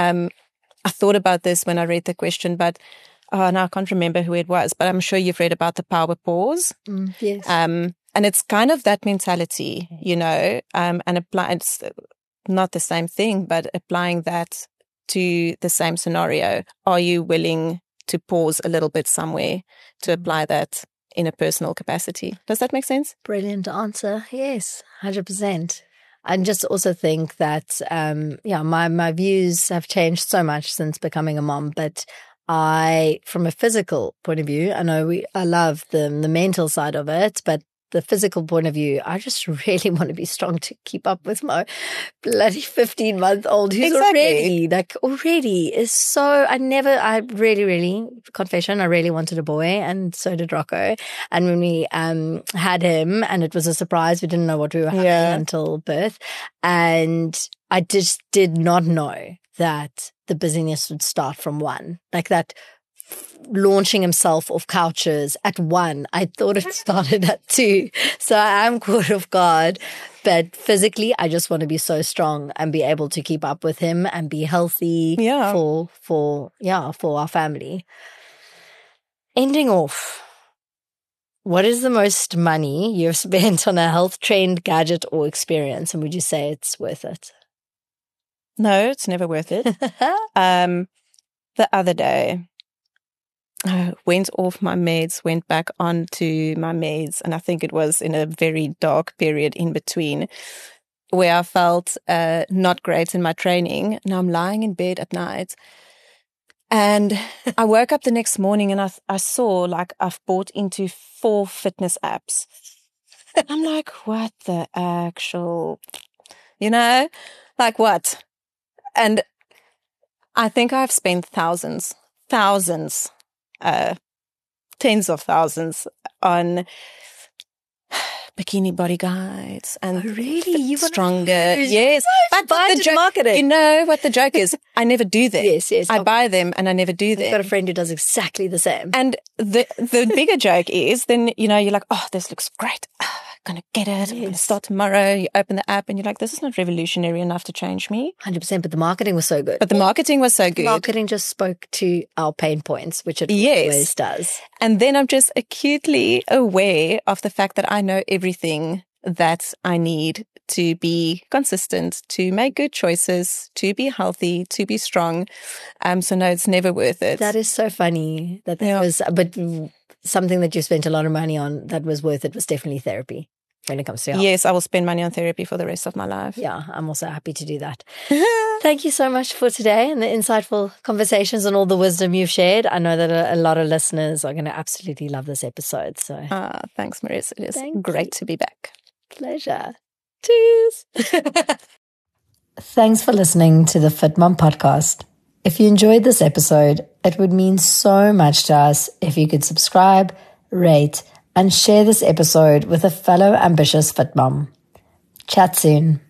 I thought about this when I read the question, but now I can't remember who it was, but I'm sure you've read about the power pause. Yes. And it's kind of that mentality, you know, and it's not the same thing, but applying that to the same scenario. Are you willing to pause a little bit somewhere to apply that in a personal capacity? Does that make sense? Brilliant answer. Yes, 100%. I just also think that, my views have changed so much since becoming a mom, but from a physical point of view, I love the mental side of it, but the physical point of view, I just really want to be strong to keep up with my bloody 15-month-old who's already is so, I really, confession, I really wanted a boy, and so did Rocco. And when we had him, and it was a surprise, we didn't know what we were having until birth. And I just did not know that the busyness would start from 1. Like that, launching himself off couches at 1. I thought it started at 2. So I am caught off guard. But physically, I just want to be so strong and be able to keep up with him and be healthy for our family. Ending off, what is the most money you've spent on a health trained gadget or experience? And would you say it's worth it? No, it's never worth it. The other day, went off my meds, went back onto my meds, and I think it was in a very dark period in between where I felt not great in my training. And I'm lying in bed at night, and I woke up the next morning and I saw like I've bought into 4 fitness apps. I'm like, what the actual, you know, like what? And I think I've spent thousands, tens of thousands on bikini body guides and really stronger. Yes, but the marketing. You know what the joke is? I never do them. Yes. I buy them and I never do them. I've got a friend who does exactly the same. And the bigger joke is then, you know, you're like, oh, this looks great. I'm going to get it. I'm going to start tomorrow. You open the app and you're like, this is not revolutionary enough to change me. 100%, but the marketing was so good. But the marketing was so good. Marketing just spoke to our pain points, which it always does. And then I'm just acutely aware of the fact that I know everything that I need to be consistent, to make good choices, to be healthy, to be strong. So no, it's never worth it. That is so funny. That was, but something that you spent a lot of money on that was worth it was definitely therapy when it comes to health. Yes, I will spend money on therapy for the rest of my life. Yeah, I'm also happy to do that. Thank you so much for today and the insightful conversations and all the wisdom you've shared. I know that a lot of listeners are going to absolutely love this episode. So, thanks, Marissa. It is great to be back. Pleasure. Cheers. Thanks for listening to the Fit Mom podcast. If you enjoyed this episode, it would mean so much to us if you could subscribe, rate, and share this episode with a fellow ambitious fit mom. Chat soon.